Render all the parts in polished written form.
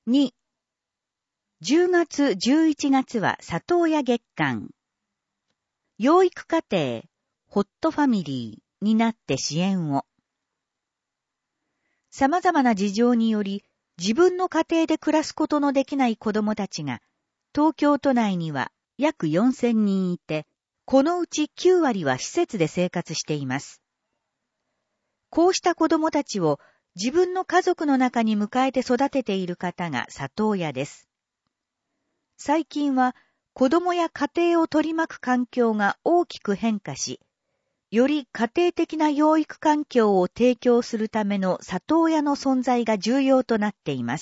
2、10月11月は里親月間。養育家庭、ホットファミリーになって支援を。様々な事情により自分の家庭で暮らすことのできない子供たちが東京都内には約4000人いて、このうち9割は施設で生活しています。こうした子供たちを自分の家族の中に迎えて育てている方が里親です。最近は子供や家庭を取り巻く環境が大きく変化し、より家庭的な養育環境を提供するための里親の存在が重要となっています。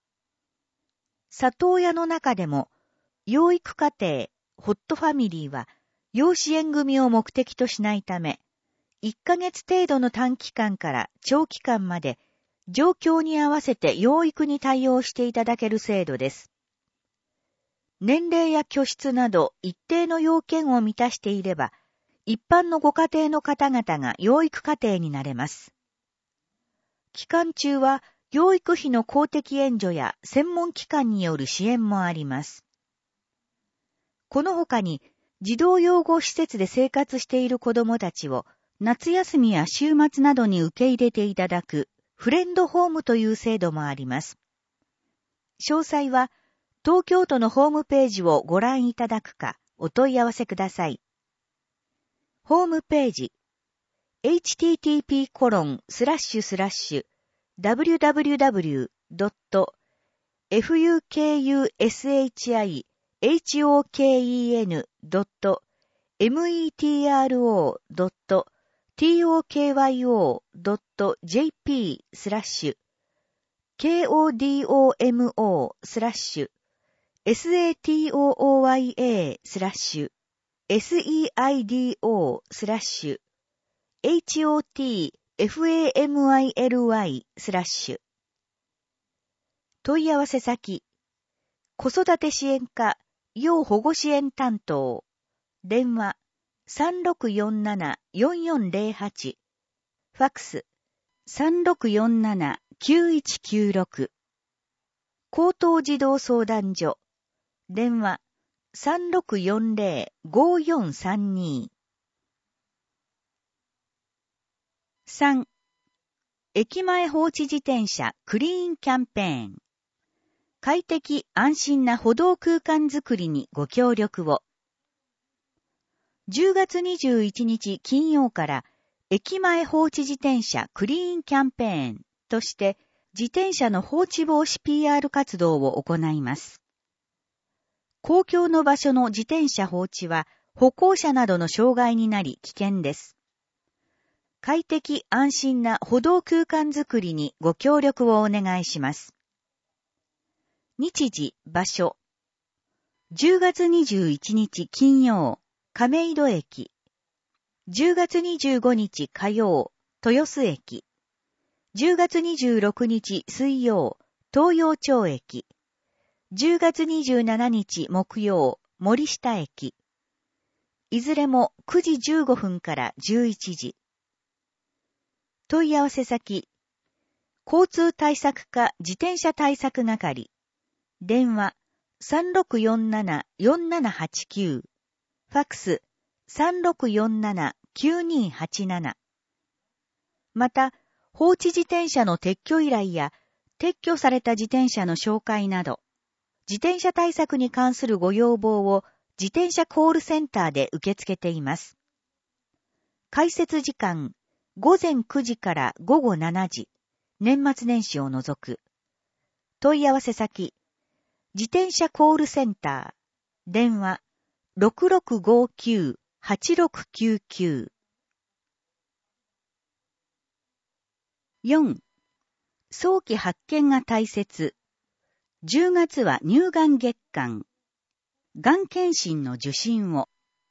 里親の中でも、養育家庭、ホットファミリーは、養子縁組を目的としないため、1ヶ月程度の短期間から長期間まで、状況に合わせて養育に対応していただける制度です。年齢や居室など一定の要件を満たしていれば、一般のご家庭の方々が養育家庭になれます。期間中は、養育費の公的援助や専門機関による支援もあります。この他に、児童養護施設で生活している子どもたちを、夏休みや週末などに受け入れていただく、フレンドホームという制度もあります。詳細は、東京都のホームページをご覧いただくか、お問い合わせください。ホームページ、hotfamily/hottoyouth.kodomo.jp/KODOMO/SEITOOKYO.seido/hotfamily/. 問い合わせ先、子育て支援課、要保護支援担当、電話、3647-4408、ファックス、3647-9196、高等児童相談所、電話、3640-5432。3、駅前放置自転車クリーンキャンペーン。快適安心な歩道空間づくりにご協力を。10月21日金曜から駅前放置自転車クリーンキャンペーンとして自転車の放置防止 PR 活動を行います。公共の場所の自転車放置は歩行者などの障害になり危険です。快適安心な歩道空間づくりにご協力をお願いします。日時、場所。10月21日金曜、亀戸駅。10月25日火曜、豊洲駅。10月26日水曜、東陽町駅。10月27日木曜、森下駅。いずれも9時15分から11時。問い合わせ先、交通対策課自転車対策係。電話、3647-4789。ファックス、3647-9287。また、放置自転車の撤去依頼や、撤去された自転車の紹介など、自転車対策に関するご要望を自転車コールセンターで受け付けています。開設時間、午前9時から午後7時、年末年始を除く。問い合わせ先、自転車コールセンター、電話、6659-8699。4. 早期発見が大切。10月は乳がん月間。がん検診の受診を。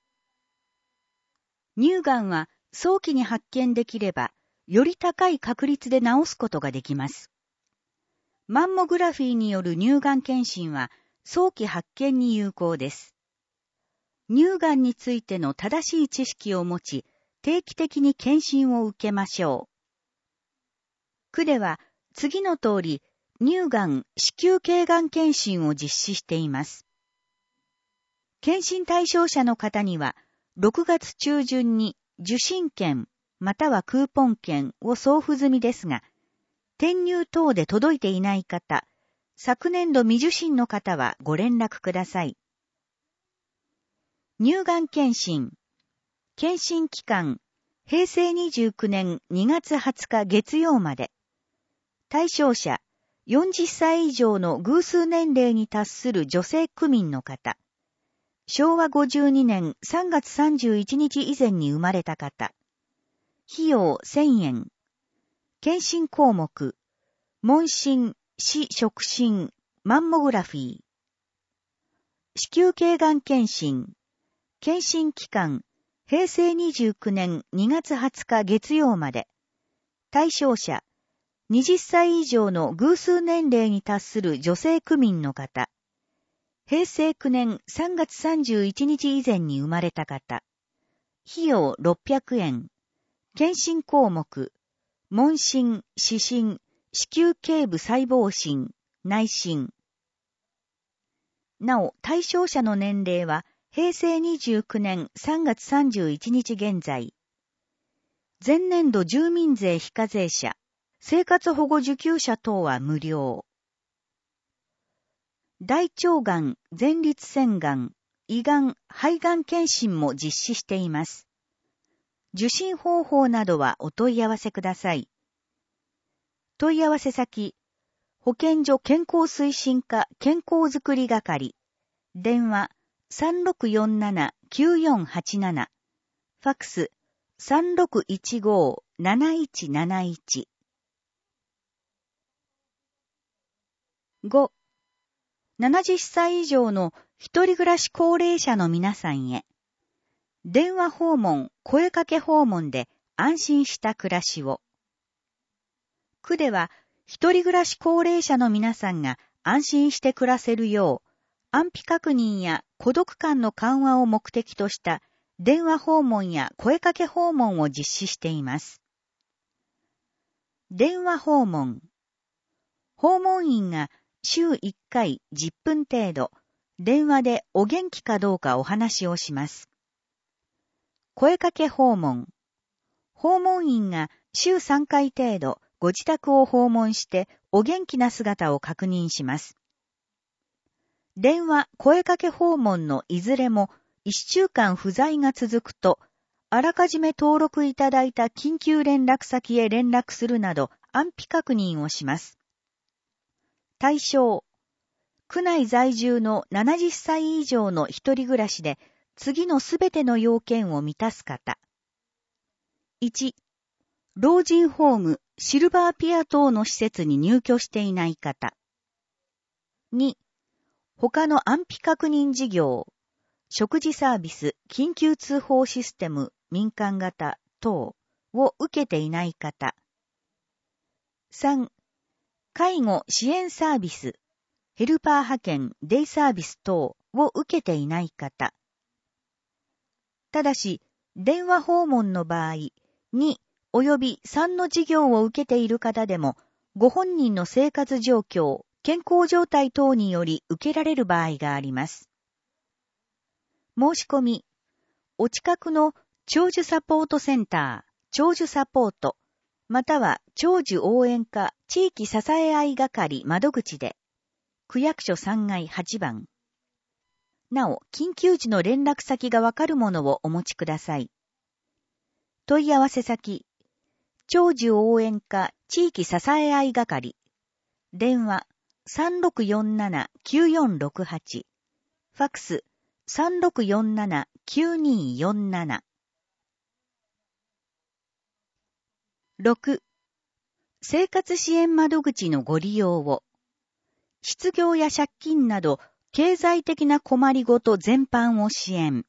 乳がんは早期に発見できれば、より高い確率で治すことができます。マンモグラフィーによる乳がん検診は早期発見に有効です。乳がんについての正しい知識を持ち、定期的に検診を受けましょう。区では次の通り、 乳がん、子宮頸がん検診を実施しています。検診対象者の方には、6月中旬に受診券またはクーポン券を送付済みですが、転入等で届いていない方、昨年度未受診の方はご連絡ください。乳がん検診。検診期間、平成29年2月20日月曜まで。対象者、40歳以上の偶数年齢に達する女性区民の方。昭和52年3月31日以前に生まれた方。費用1000円。検診項目。問診、視触診、マンモグラフィー。子宮頸がん検診。検診期間。平成29年2月20日月曜まで。対象者。20歳以上の偶数年齢に達する女性区民の方。平成9年3月31日以前に生まれた方。費用600円。検診項目。問診、視診、子宮頸部細胞診、内診。なお、対象者の年齢は、平成29年3月31日現在。前年度住民税非課税者、生活保護受給者等は無料。大腸がん、前立腺がん、胃がん、肺がん検診も実施しています。受診方法などはお問い合わせください。問い合わせ先、保健所健康推進課健康づくり係、電話3647-9487、ファックス3615-7171。5、70歳以上の一人暮らし高齢者の皆さんへ、電話訪問、声かけ訪問で安心した暮らしを。区では、一人暮らし高齢者の皆さんが安心して暮らせるよう、安否確認や孤独感の緩和を目的とした電話訪問や声かけ訪問を実施しています。電話訪問。訪問員が週1回10分程度、電話でお元気かどうかお話をします。声かけ訪問。訪問員が週3回程度、ご自宅を訪問してお元気な姿を確認します。電話、声かけ訪問のいずれも1週間不在が続くと、あらかじめ登録いただいた緊急連絡先へ連絡するなど安否確認をします。対象、区内在住の70歳以上の一人暮らしで次のすべての要件を満たす方。1、老人ホーム、シルバーピア等の施設に入居していない方。2、他の安否確認事業、食事サービス、緊急通報システム、民間型等を受けていない方。3、介護支援サービス、ヘルパー派遣、デイサービス等を受けていない方。ただし、電話訪問の場合、2及び3の事業を受けている方でも、ご本人の生活状況、健康状態等により受けられる場合があります。申し込み、お近くの長寿サポートセンター、長寿サポート、または長寿応援課地域支え合い係窓口で、区役所3階8番。なお、緊急時の連絡先がわかるものをお持ちください。問い合わせ先、長寿応援課地域支え合い係、電話3647-9468、ファックス3647-9247。6、生活支援窓口のご利用を。失業や借金など経済的な困りごと全般を支援。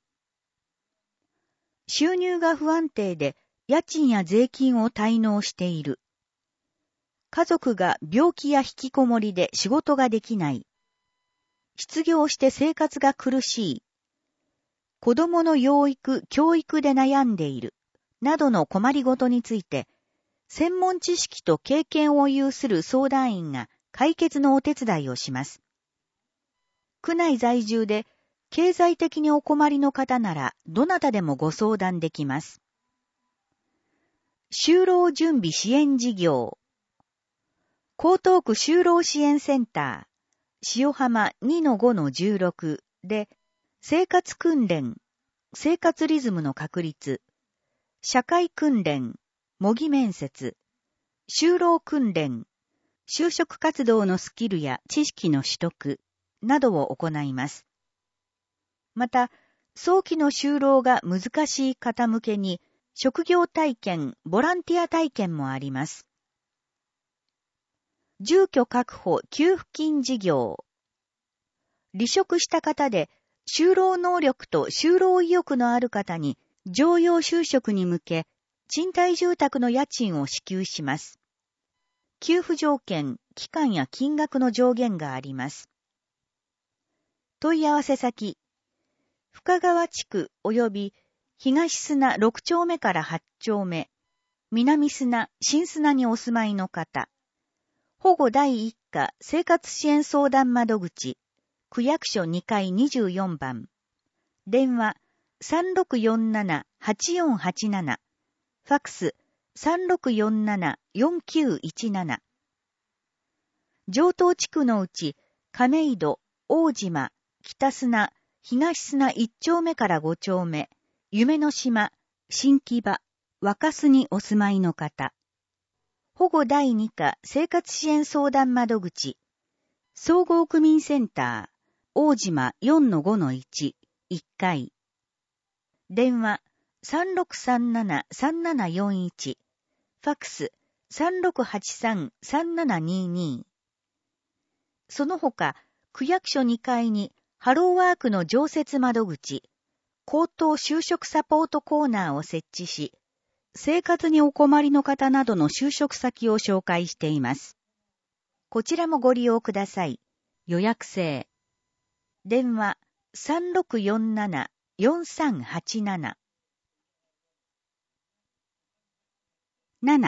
収入が不安定で家賃や税金を滞納している。家族が病気や引きこもりで仕事ができない。失業して生活が苦しい。子供の養育・教育で悩んでいる。などの困りごとについて、専門知識と経験を有する相談員が解決のお手伝いをします。区内在住で経済的にお困りの方ならどなたでもご相談できます。就労準備支援事業。江東区就労支援センター、塩浜 2-5-16 で、生活訓練、生活リズムの確立、社会訓練、模擬面接、就労訓練、就職活動のスキルや知識の取得などを行います。また、早期の就労が難しい方向けに、職業体験、ボランティア体験もあります。住居確保給付金事業。離職した方で、就労能力と就労意欲のある方に、常用就職に向け、賃貸住宅の家賃を支給します。給付条件、期間や金額の上限があります。問い合わせ先、深川地区及び東砂6丁目から8丁目、南砂、新砂にお住まいの方、保護第一課生活支援相談窓口、区役所2階24番、電話 3647-8487、ファックス 3647-4917。城東地区のうち、亀戸、大島、北砂、東砂1丁目から5丁目、夢の島、新木場、若洲にお住まいの方。保護第2課生活支援相談窓口、総合区民センター、大島 4-5-1、1階。電話 3637-3741、ファックス 3683-3722。その他、区役所2階にハローワークの常設窓口、高等就職サポートコーナーを設置し、生活にお困りの方などの就職先を紹介しています。こちらもご利用ください。予約制。電話 3647-4387。7.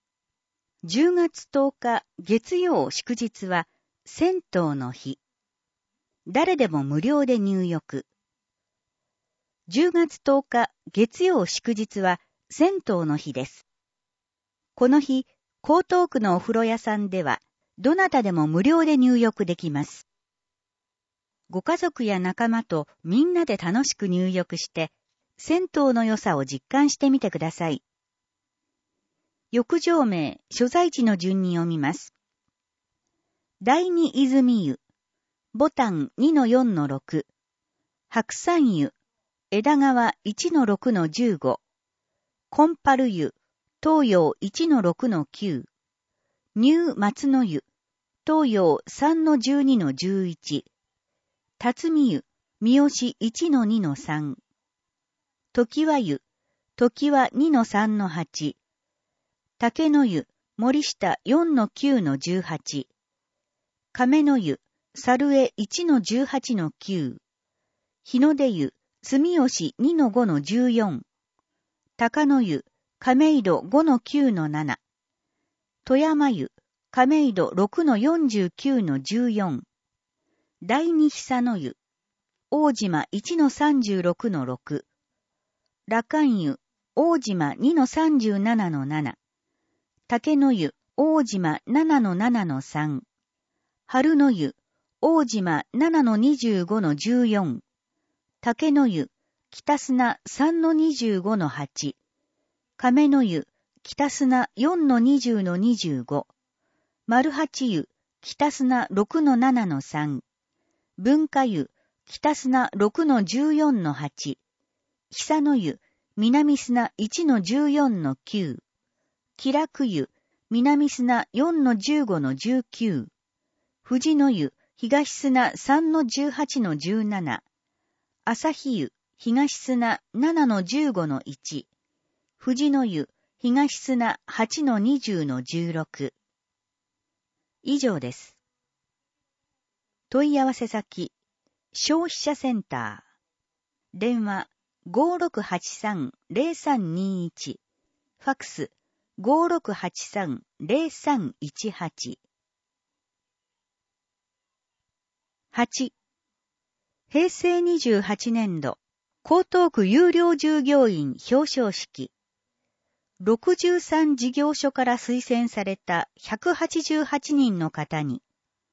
10月10日月曜祝日は銭湯の日。誰でも無料で入浴。10月10日月曜祝日は銭湯の日です。この日、江東区のお風呂屋さんでは、どなたでも無料で入浴できます。ご家族や仲間とみんなで楽しく入浴して、銭湯の良さを実感してみてください。浴場名、所在地の順に読みます。第二泉湯、ボタン 2-4-6、白山湯、枝川 1-6-15、コンパル湯、東洋 1-6-9、ニュー松の湯、東洋 3-12-11、辰巳湯、三好 1-2-3、時和湯、時和 2-3-8、竹の湯、森下 4-9-18、亀の湯、猿江 1-18-9、日の出湯、住吉 2-5-14、高野湯、亀戸 5-9-7、富山湯、亀戸 6-49-14、第二久の湯、大島 1-36-6、羅漢湯、大島 2-37-7、竹の湯、大島 7-7-3、春の湯、大島 7-25-14、竹の湯、北砂 3-25-8、亀の湯、北砂 4-20-25、丸八湯、北砂 6-7-3、文化湯、北砂 6-14-8、久の湯、南砂 1-14-9、気楽湯、南砂 4-15-19、富士の湯、東砂 3-18-17、朝日湯、東砂 7-15-1、富士の湯、東砂 8-20-16。以上です。問い合わせ先、消費者センター。電話 5683-0321。ファックス 5683-0318。 8、平成28年度、江東区有料従業員表彰式。63事業所から推薦された188人の方に、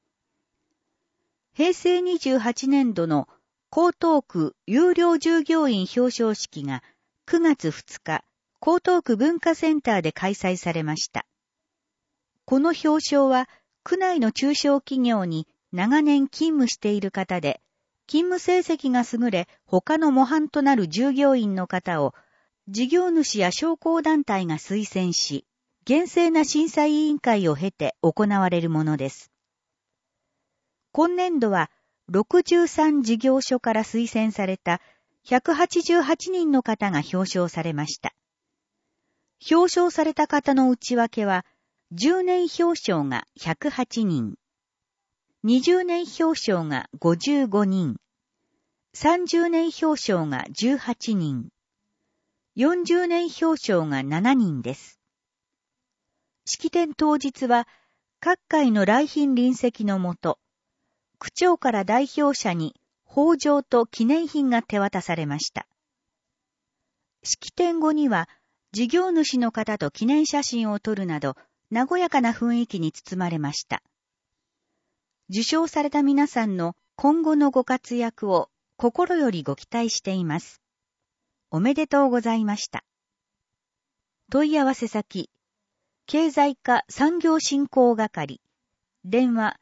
平成28年度の江東区有料従業員表彰式が9月2日、江東区文化センターで開催されました。この表彰は、区内の中小企業に長年勤務している方で、勤務成績が優れ、他の模範となる従業員の方を、事業主や商工団体が推薦し、厳正な審査委員会を経て行われるものです。今年度は、63事業所から推薦された188人の方が表彰されました。表彰された方の内訳は、10年表彰が108人、20年表彰が55人、30年表彰が18人、40年表彰が7人です。式典当日は、各界の来賓臨席のもと、区長から代表者に褒状と記念品が手渡されました。式典後には、事業主の方と記念写真を撮るなど、和やかな雰囲気に包まれました。受賞された皆さんの今後のご活躍を心よりご期待しています。おめでとうございました。問い合わせ先、経済課産業振興係、電話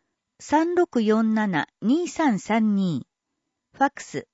3647-2332、ファックス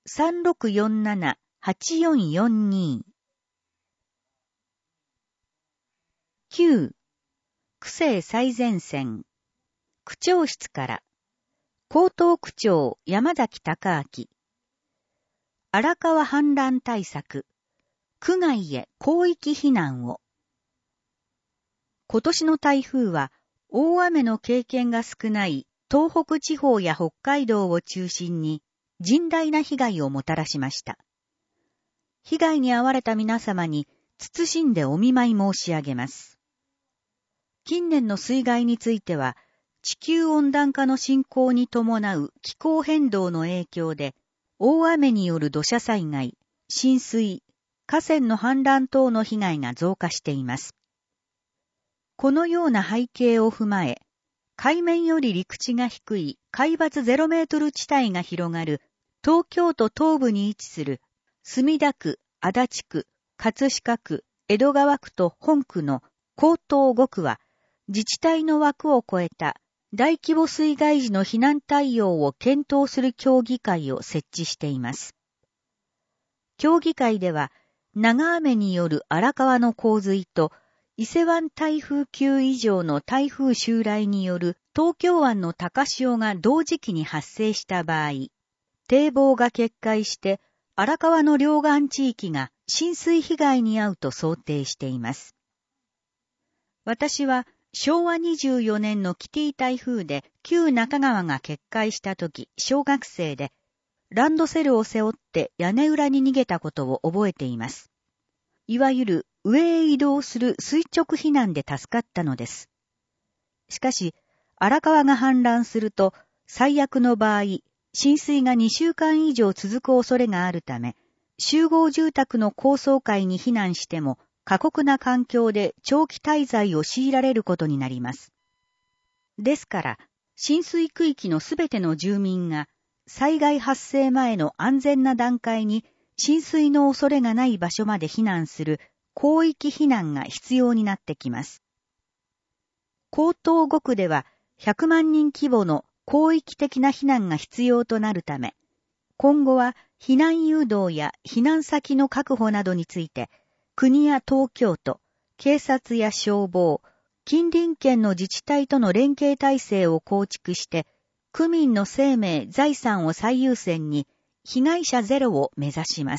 3647-8442。9、区政最前線、区長室から、江東区長山崎隆明、荒川氾濫対策、区外へ広域避難を。今年の台風は、大雨の経験が少ない東北地方や北海道を中心に甚大な被害をもたらしました。被害に遭われた皆様に謹んでお見舞い申し上げます。近年の水害については、地球温暖化の進行に伴う気候変動の影響で、大雨による土砂災害、浸水、河川の氾濫等の被害が増加しています。このような背景を踏まえ、海面より陸地が低い海抜0メートル地帯が広がる東京都東部に位置する墨田区、足立区、葛飾区、江戸川区と本区の江東5区は、自治体の枠を超えた大規模水害時の避難対応を検討する協議会を設置しています。協議会では、長雨による荒川の洪水と、伊勢湾台風級以上の台風襲来による東京湾の高潮が同時期に発生した場合、堤防が決壊して荒川の両岸地域が浸水被害に遭うと想定しています。私は昭和24年のキティ台風で旧中川が決壊した時、小学生でランドセルを背負って屋根裏に逃げたことを覚えています。いわゆる上へ移動する垂直避難で助かったのです。しかし、荒川が氾濫すると、最悪の場合、浸水が2週間以上続く恐れがあるため、集合住宅の高層階に避難しても、過酷な環境で長期滞在を強いられることになります。ですから、浸水区域のすべての住民が、災害発生前の安全な段階に、浸水の恐れがない場所まで避難する広域避難が必要になってきます。江東5区では100万人規模の広域的な避難が必要となるため、今後は避難誘導や避難先の確保などについて、国や東京都、警察や消防、近隣県の自治体との連携体制を構築して、区民の生命・財産を最優先に、被害者ゼロを目指します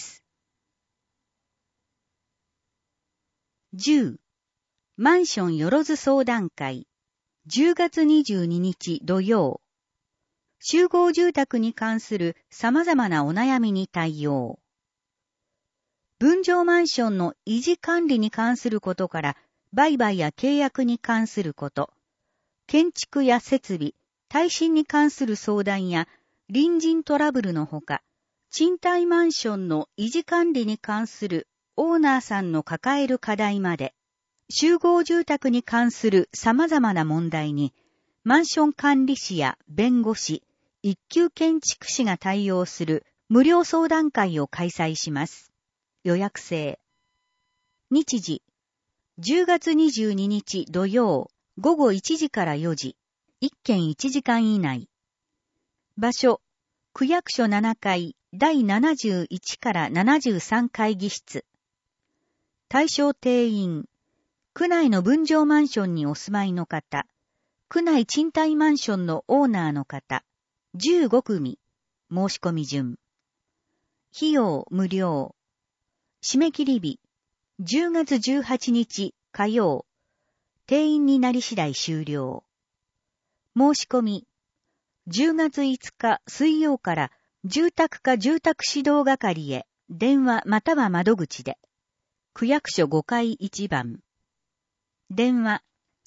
。10. マンションよろず相談会10月22日土曜。集合住宅に関する様々なお悩みに対応。分譲マンションの維持管理に関することから、売買や契約に関すること、建築や設備、耐震に関する相談や隣人トラブルのほか、賃貸マンションの維持管理に関するオーナーさんの抱える課題まで、集合住宅に関する様々な問題に、マンション管理士や弁護士、一級建築士が対応する無料相談会を開催します。予約制。日時、10月22日土曜、午後1時から4時、1件1時間以内。場所、区役所7階第71から73会議室。対象定員、区内の分譲マンションにお住まいの方、区内賃貸マンションのオーナーの方、15組、申し込み順。費用無料。締め切り日、10月18日火曜。定員になり次第終了。申し込み、10月5日水曜から住宅課住宅指導係へ電話または窓口で。区役所5階1番。電話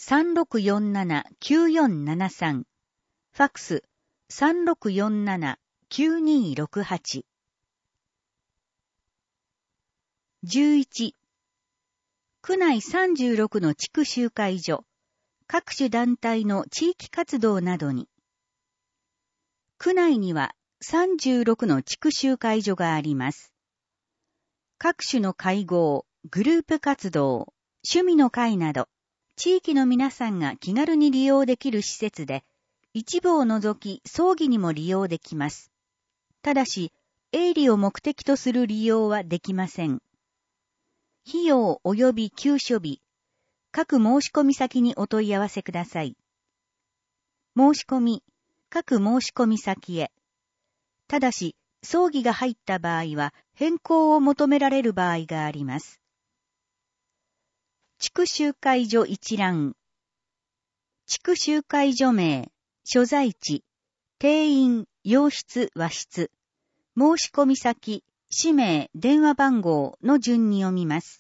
3647-9473。ファックス 3647-9268。11。区内36の地区集会所、各種団体の地域活動などに。区内には36の地区集会所があります。各種の会合、グループ活動、趣味の会など、地域の皆さんが気軽に利用できる施設で、一部を除き葬儀にも利用できます。ただし、営利を目的とする利用はできません。費用及び休所日、各申し込み先にお問い合わせください。申し込み、各申し込み先へ。ただし、葬儀が入った場合は変更を求められる場合があります。地区集会所一覧。地区集会所名、所在地、定員、洋室、和室、申し込み先、氏名、電話番号の順に読みます。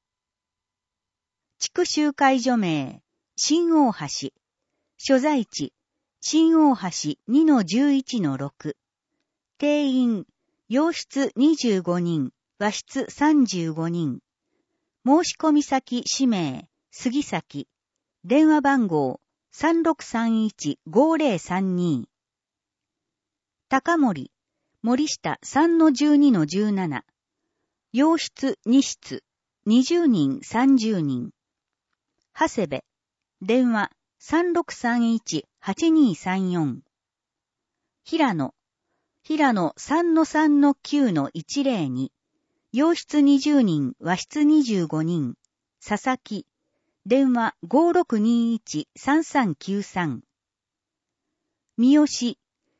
地区集会所名、新大橋。所在地、新大橋 2-11-6。定員、洋室25人、和室35人。申し込み先、氏名、杉崎。電話番号、3631-5032。高森、森下 3-12-17。洋室2室、20人30人。長谷部、電話3631-8234。平野 3-3-9-102。洋室20人、和室25人。佐々木、電話 5621-3393。三好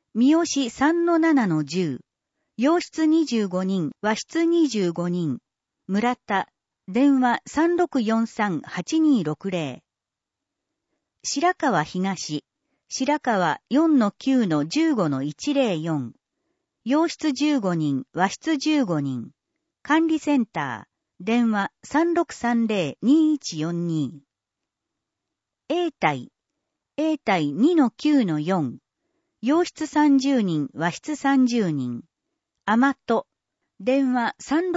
3-7-10。洋室25人、和室25人。村田、電話 3643-8260。白川東、白川 4-9-15-104。洋室15人、和室15人。管理センター、電話 3630-2142。永代 2-9-4。洋室30人、和室30人。甘戸、電話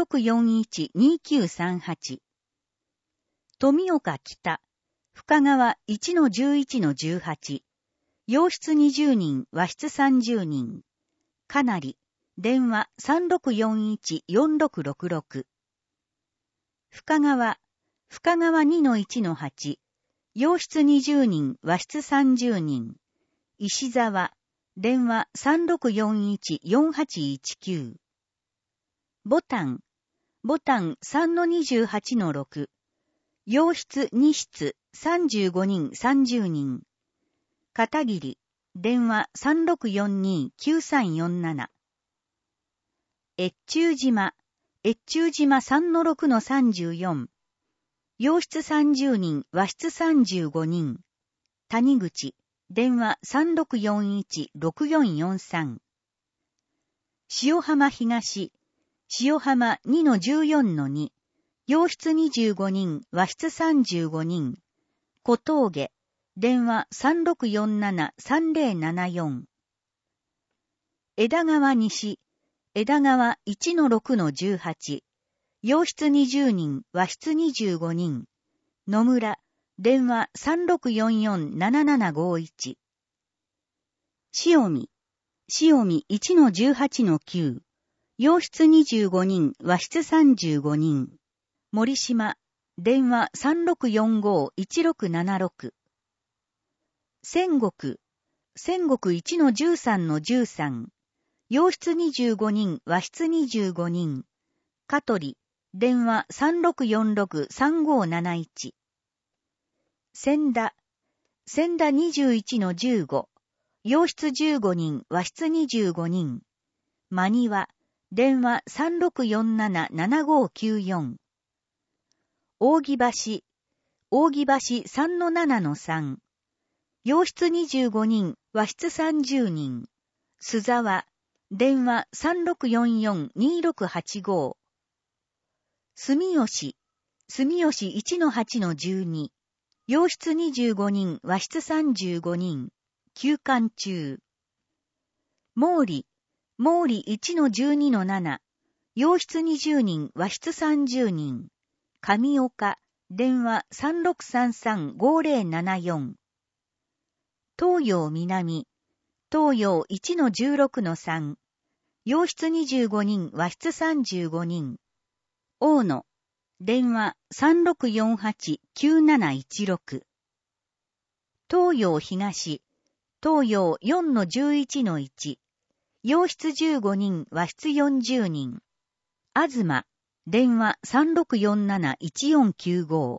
3641-2938。富岡北、深川 1-11-18。洋室20人、和室30人。かなり、電話 3641-4666。深川 2-1-8。洋室20人、和室30人。石沢、電話 3641-4819。ボタン 3-28-6。洋室2室、35人30人。片桐、電話 3642-9347。越中島 3-6-34。洋室30人、和室35人。谷口、電話 3641-6443。塩浜東、塩浜 2-14-2。洋室25人、和室35人。小峠、電話 3647-3074。 枝川西、枝川 1-6-18、洋室20人、和室25人、野村、電話 3644-7751。塩見、塩見 1-18-9、洋室25人、和室35人、森島、電話 3645-1676。仙石、仙石 1-13-13、洋室25人、和室25人、香取、電話 3646-3571。千田、千田 21-15、洋室15人、和室25人、真庭、電話 3647-7594。扇橋、扇橋 3-7-3、洋室25人、和室30人、須沢、電話 3644-2685。住吉、住吉 1-8-12、洋室25人、和室35人、休館中。毛利、毛利 1-12-7、洋室20人、和室30人、上岡、電話 3633-5074。東洋南、東洋 1-16-3、洋室25人、和室35人、大野、電話 3648-9716。東洋東、東洋 4-11-1、洋室15人、和室40人、東、電話 3647-1495。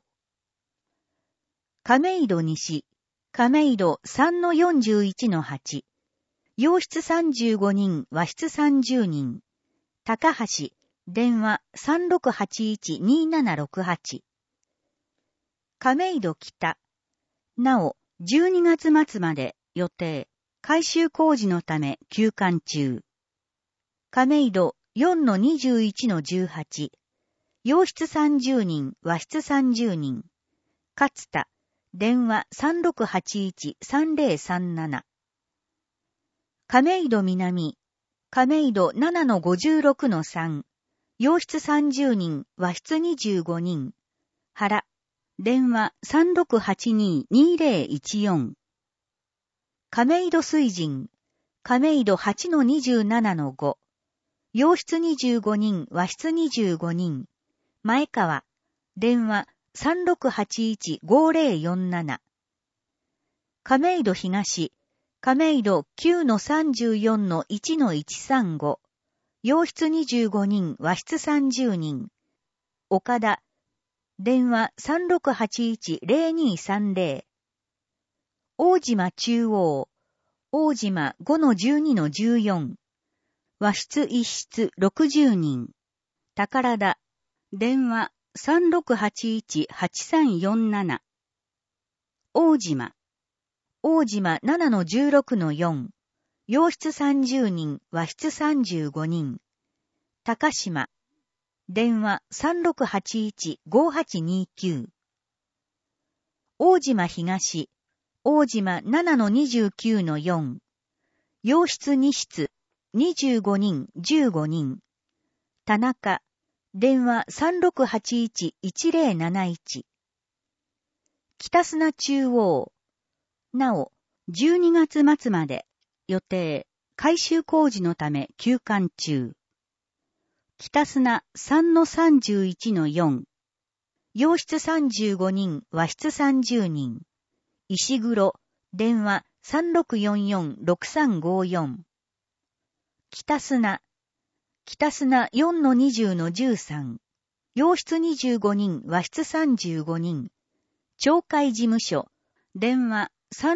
亀戸西、亀戸 3-41-8、洋室35人、和室30人、高橋、電話 3681-2768。亀戸北、なお、12月末まで予定、改修工事のため休館中。亀戸 4-21-18、洋室30人、和室30人、勝田、電話 3681-3037。亀戸南、亀戸 7-56-3、洋室30人、和室25人、原、電話 3682-2014。亀戸水神、亀戸 8-27-5、洋室25人、和室25人、前川、電話 3681-5047。亀戸東、亀戸 9-34-1-135、洋室25人、和室30人、岡田、電話 3681-0230。大島中央、大島 5-12-14、和室1室60人、宝田、電話 3681-8347。大島、大島 7-16-4、洋室30人、和室35人、高島、電話 3681-5829。大島東、大島 7-29-4、洋室2室、25人、15人、田中、電話 3681-1071。北砂中央、なお、12月末まで、予定、改修工事のため休館中。北砂 3-31-4、洋室35人、和室30人、石黒、電話 3644-6354。北砂、北砂 4-20-13、洋室25人、和室35人、町会事務所、電話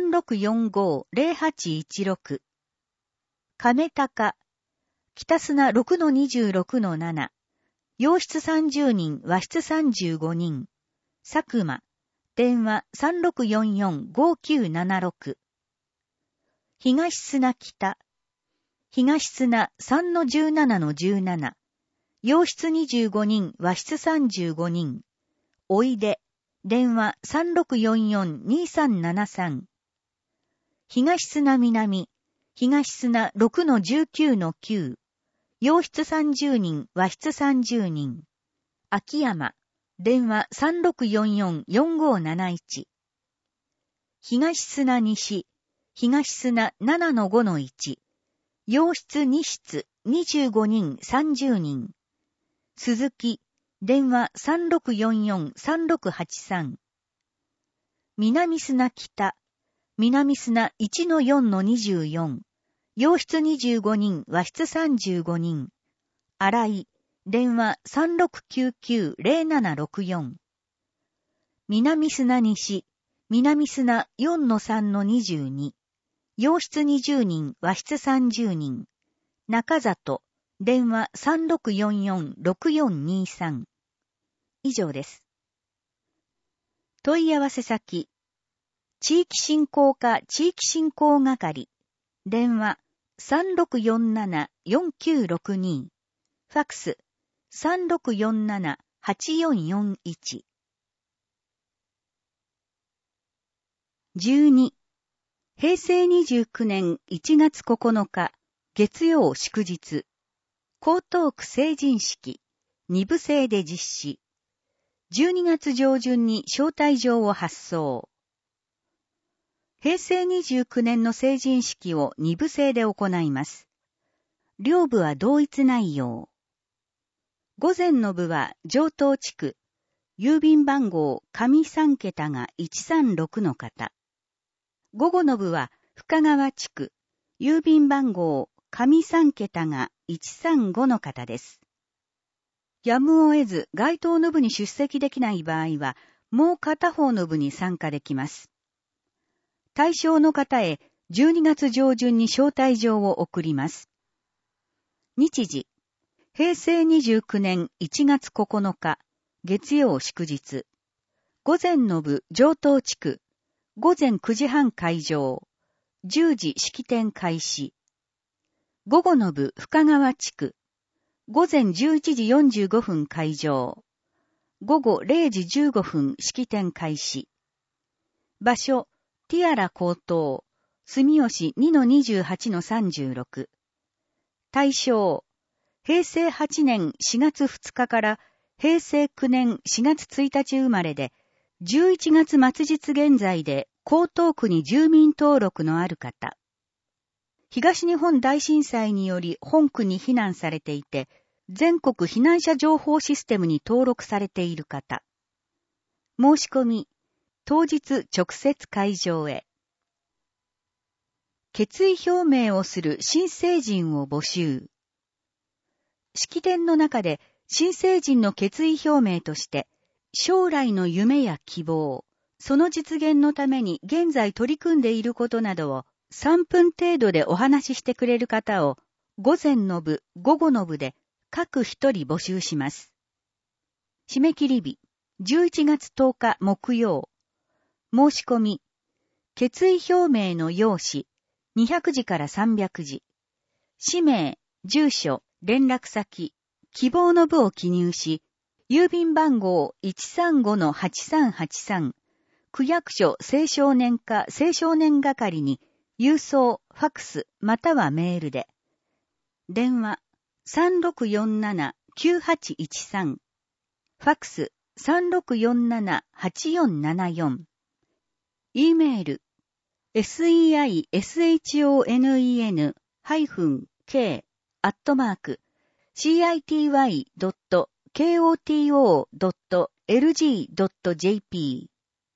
3645-0816。亀高、北砂 6-26-7、洋室30人、和室35人、佐久間、電話 3644-5976。東砂北、東砂 3-17-17、洋室25人、和室35人、おいで、電話 3644-2373。東砂南、 東砂 6-19-9、洋室30人、和室30人。秋山、電話 3644-4571。東砂西、東砂 7-5-1、洋室2室25人30人。鈴木、電話 3644-3683。南砂北、南砂 1-4-24、洋室25人、和室35人。新井、電話 3699-0764。南砂西、南砂 4-3-22、洋室20人、和室30人。中里、電話 3644-6423。以上です。問い合わせ先。地域振興課地域振興係。電話 3647-4962。ファックス 3647-8441。12. 平成29年1月9日、月曜祝日。江東区成人式、2部制で実施。12月上旬に招待状を発送。平成29年の成人式を2部制で行います。両部は同一内容。午前の部は城東地区、郵便番号上3桁が136の方。午後の部は深川地区、郵便番号上3桁が135の方です。やむを得ず該当の部に出席できない場合は、もう片方の部に参加できます。対象の方へ12月上旬に招待状を送ります。日時、平成29年1月9日、月曜祝日。午前の部城東地区、午前9時半開場、10時式典開始。午後の部深川地区、午前11時45分開場。午後0時15分式典開始。場所、ティアラ高等、住吉 2-28-36。対象、平成8年4月2日から平成9年4月1日生まれで、11月末日現在で江東区に住民登録のある方。東日本大震災により本区に避難されていて、全国避難者情報システムに登録されている方。申し込み、当日直接会場へ。決意表明をする新成人を募集。式典の中で新成人の決意表明として、将来の夢や希望、その実現のために現在取り組んでいることなどを3分程度でお話ししてくれる方を午前の部、午後の部で各一人募集します。締め切り日、11月10日木曜。申し込み、決意表明の用紙、200字から300字。氏名、住所、連絡先、希望の部を記入し、郵便番号 135-8383、区役所青少年課青少年係に、郵送、ファックス、またはメールで。電話、3647-9813。ファックス、3647-8474。E メール、seishon-k-city.koto.lg.jp。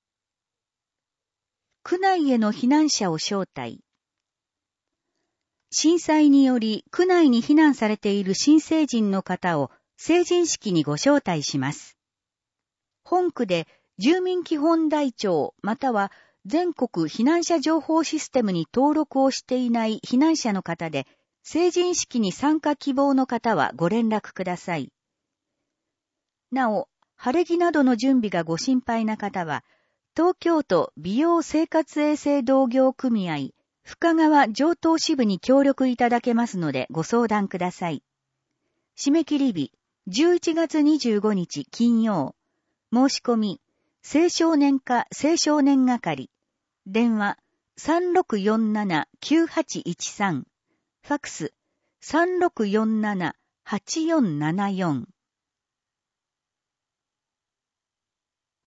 区内への避難者を招待。震災により区内に避難されている新成人の方を成人式にご招待します。本区で住民基本台帳または全国避難者情報システムに登録をしていない避難者の方で、成人式に参加希望の方はご連絡ください。なお、晴れ着などの準備がご心配な方は、東京都美容生活衛生同業組合深川城東支部に協力いただけますのでご相談ください。締め切り日、11月25日金曜。申し込み、青少年課青少年係。電話 3647-9813、ファクス、3647-8474